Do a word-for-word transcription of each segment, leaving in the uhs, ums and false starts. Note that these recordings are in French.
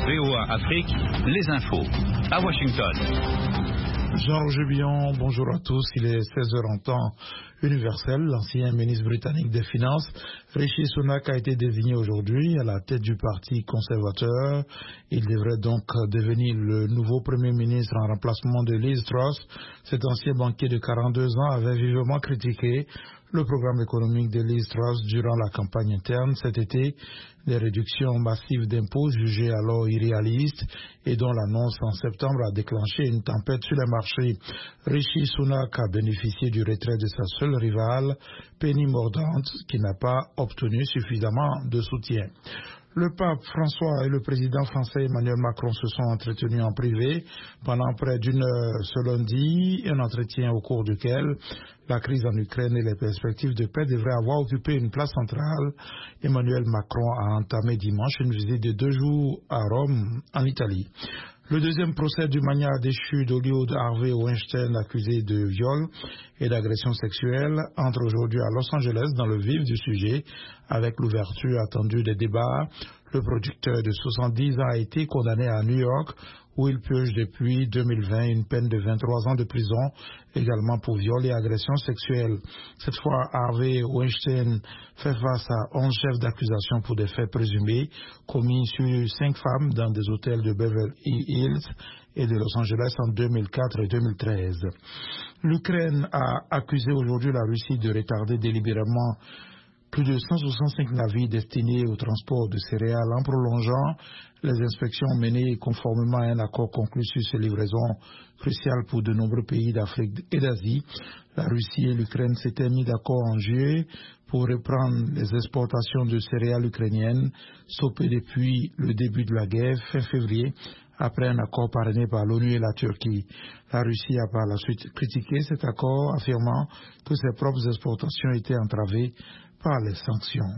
V O A Afrique, les infos. À Washington. Jean-Roger Billon, bonjour à tous. Il est seize heures en temps universel. L'ancien ministre britannique des Finances, Rishi Sunak, a été désigné aujourd'hui à la tête du Parti conservateur. Il devrait donc devenir le nouveau Premier ministre en remplacement de Liz Truss. Cet ancien banquier de quarante-deux ans avait vivement critiqué le programme économique de Liz Truss durant la campagne interne cet été. Des réductions massives d'impôts jugées alors irréalistes et dont l'annonce en septembre a déclenché une tempête sur les marchés. Rishi Sunak a bénéficié du retrait de sa seule rivale, Penny Mordaunt, qui n'a pas obtenu suffisamment de soutien. Le pape François et le président français Emmanuel Macron se sont entretenus en privé pendant près d'une heure ce lundi, un entretien au cours duquel la crise en Ukraine et les perspectives de paix devraient avoir occupé une place centrale. Emmanuel Macron a entamé dimanche une visite de deux jours à Rome, en Italie. Le deuxième procès du magnat déchu d'Hollywood Harvey Weinstein, accusé de viol et d'agression sexuelle, entre aujourd'hui à Los Angeles dans le vif du sujet, avec l'ouverture attendue des débats. Le producteur de soixante-dix ans a été condamné à New York, où il purge depuis deux mille vingt une peine de vingt-trois ans de prison, également pour viol et agression sexuelle. Cette fois, Harvey Weinstein fait face à onze chefs d'accusation pour des faits présumés commis sur cinq femmes dans des hôtels de Beverly Hills et de Los Angeles en deux mille quatre et deux mille treize. L'Ukraine a accusé aujourd'hui la Russie de retarder délibérément plus de cent soixante-cinq navires destinés au transport de céréales en prolongeant les inspections menées conformément à un accord conclu sur ces livraisons cruciales pour de nombreux pays d'Afrique et d'Asie. La Russie et l'Ukraine s'étaient mis d'accord en juillet pour reprendre les exportations de céréales ukrainiennes stoppées depuis le début de la guerre fin février, après un accord parrainé par l'ONU et la Turquie. La Russie a par la suite critiqué cet accord, affirmant que ses propres exportations étaient entravées par les sanctions.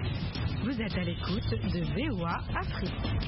Vous êtes à l'écoute de V O A Afrique.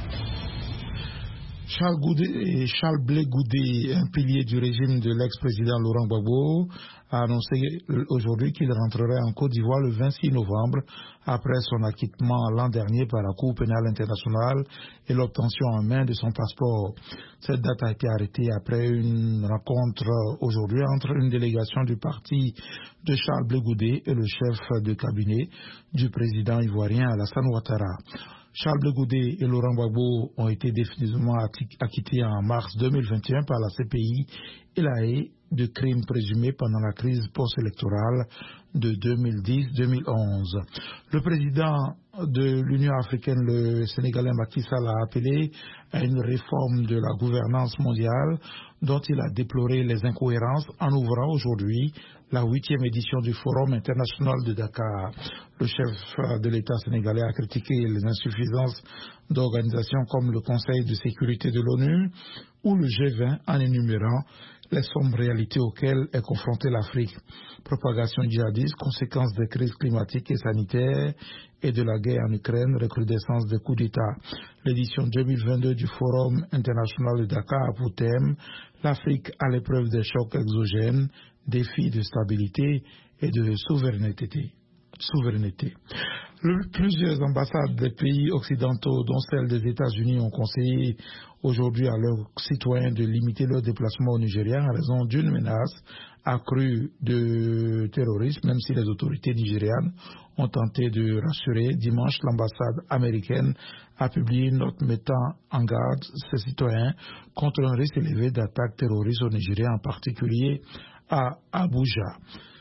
Charles Goudé et Charles Blé Goudé, un pilier du régime de l'ex-président Laurent Gbagbo, a annoncé aujourd'hui qu'il rentrerait en Côte d'Ivoire le vingt-six novembre après son acquittement l'an dernier par la Cour pénale internationale et l'obtention en main de son passeport. Cette date a été arrêtée après une rencontre aujourd'hui entre une délégation du parti de Charles Blé Goudé et le chef de cabinet du président ivoirien Alassane Ouattara. Charles Blé Goudé et Laurent Gbagbo ont été définitivement acquittés en mars deux mille vingt et un par la C P I et la haie de crimes présumés pendant la crise post-électorale de deux mille dix deux mille onze. Le président de l'Union africaine, le Sénégalais Macky Sall, a appelé à une réforme de la gouvernance mondiale dont il a déploré les incohérences en ouvrant aujourd'hui la huitième édition du Forum international de Dakar. Le chef de l'État sénégalais a critiqué les insuffisances d'organisations comme le Conseil de sécurité de l'ONU ou le G vingt en énumérant les sombres réalités auxquelles est confrontée l'Afrique. Propagation djihadiste, conséquences des crises climatiques et sanitaires et de la guerre en Ukraine, recrudescence des coups d'État. L'édition deux mille vingt-deux du Forum international de Dakar a pour thème l'Afrique à l'épreuve des chocs exogènes, défis de stabilité et de souveraineté. souveraineté. Le, plusieurs ambassades des pays occidentaux, dont celle des États-Unis, ont conseillé aujourd'hui à leurs citoyens de limiter leur déplacement au Nigeria en raison d'une menace accrue de terrorisme, même si les autorités nigérianes ont tenté de rassurer. Dimanche, l'ambassade américaine a publié une note mettant en garde ses citoyens contre un risque élevé d'attaques terroristes au Nigeria, en particulier à Abuja.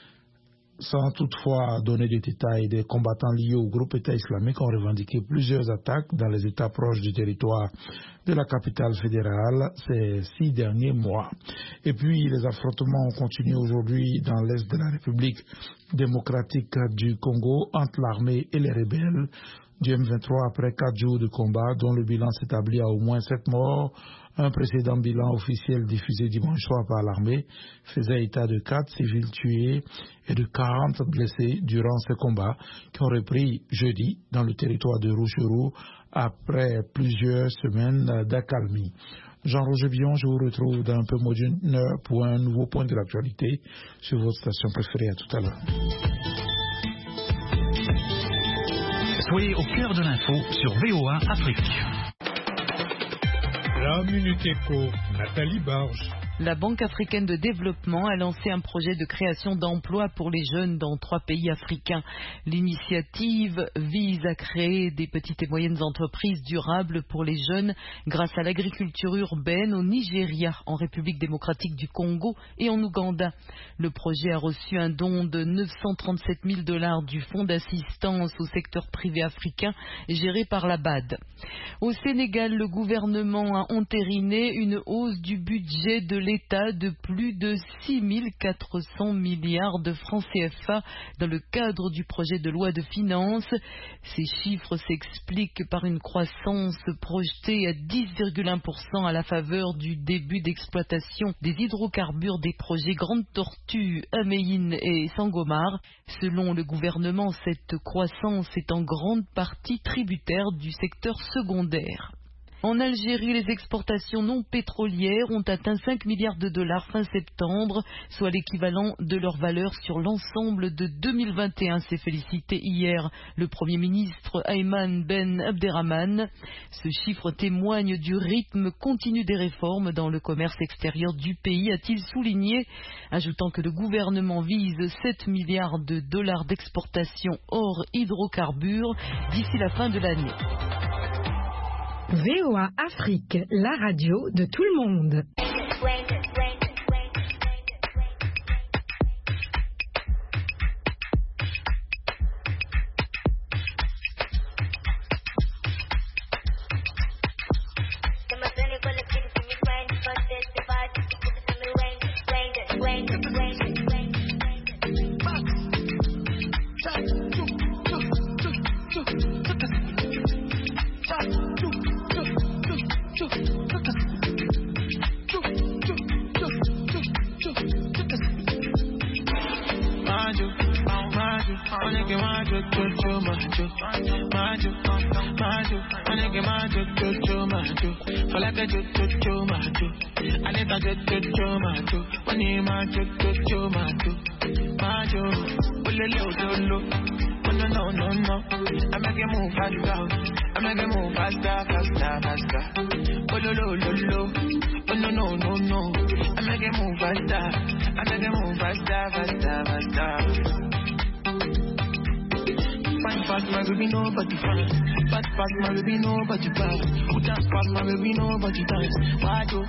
Sans toutefois donner des détails, des combattants liés au groupe État islamique ont revendiqué plusieurs attaques dans les États proches du territoire de la capitale fédérale ces six derniers mois. Et puis, les affrontements ont continué aujourd'hui dans l'est de la République démocratique du Congo entre l'armée et les rebelles du M vingt-trois après quatre jours de combat dont le bilan s'établit à au moins sept morts. Un précédent bilan officiel diffusé dimanche soir par l'armée faisait état de quatre civils tués et de quarante blessés durant ces combats qui ont repris jeudi dans le territoire de Rutshuru après plusieurs semaines d'accalmie. Jean-Roger Billon, je vous retrouve dans un peu moins d'une heure pour un nouveau point de l'actualité sur votre station préférée. À tout à l'heure. Soyez au cœur de l'info sur V O A Afrique. La Minute Éco, Nathalie Barge. La Banque africaine de développement a lancé un projet de création d'emplois pour les jeunes dans trois pays africains. L'initiative vise à créer des petites et moyennes entreprises durables pour les jeunes grâce à l'agriculture urbaine au Nigeria, en République démocratique du Congo et en Ouganda. Le projet a reçu un don de neuf cent trente-sept mille dollars du Fonds d'assistance au secteur privé africain géré par la B A D. Au Sénégal, le gouvernement a entériné une hausse du budget de l'État de plus de six mille quatre cents milliards de francs C F A dans le cadre du projet de loi de finances. Ces chiffres s'expliquent par une croissance projetée à dix virgule un pour cent à la faveur du début d'exploitation des hydrocarbures des projets Grande Tortue, Améine et Sangomar. Selon le gouvernement, cette croissance est en grande partie tributaire du secteur secondaire. En Algérie, les exportations non pétrolières ont atteint cinq milliards de dollars fin septembre, soit l'équivalent de leur valeur sur l'ensemble de deux mille vingt et un, s'est félicité hier le Premier ministre Ayman Ben Abderrahmane. Ce chiffre témoigne du rythme continu des réformes dans le commerce extérieur du pays, a-t-il souligné, ajoutant que le gouvernement vise sept milliards de dollars d'exportation hors hydrocarbures d'ici la fin de l'année. V O A Afrique, la radio de tout le monde. Nobody fine, bad pass my baby, nobody bad. Who dance pass my baby, nobody dance. Why do?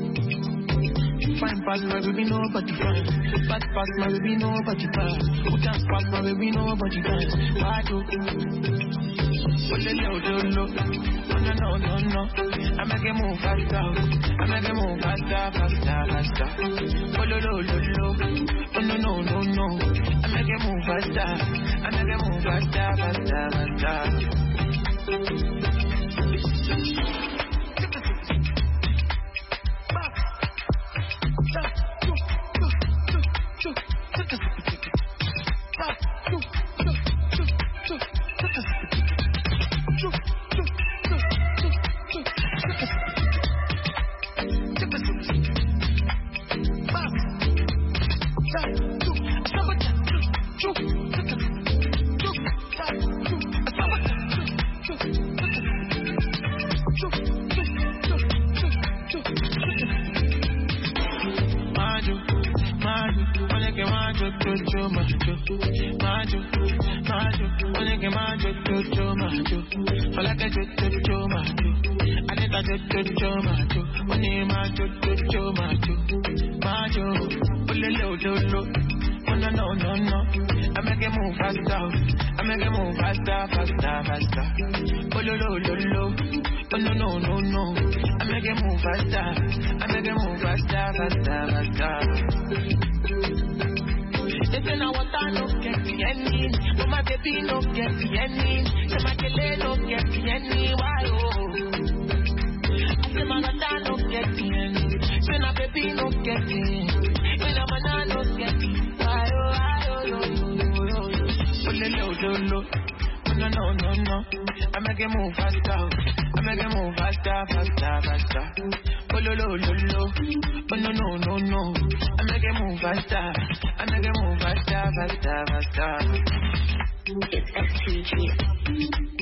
Fine pass my baby, nobody fine. Bad pass my baby, nobody bad. Who dance pass my baby, nobody dance. Why do? Oh no no no no no no no. I make it move faster, I make it move faster, faster, faster. Oh no no no no oh no no no no. I make it move faster, I make it move faster, faster, faster. It's F T G.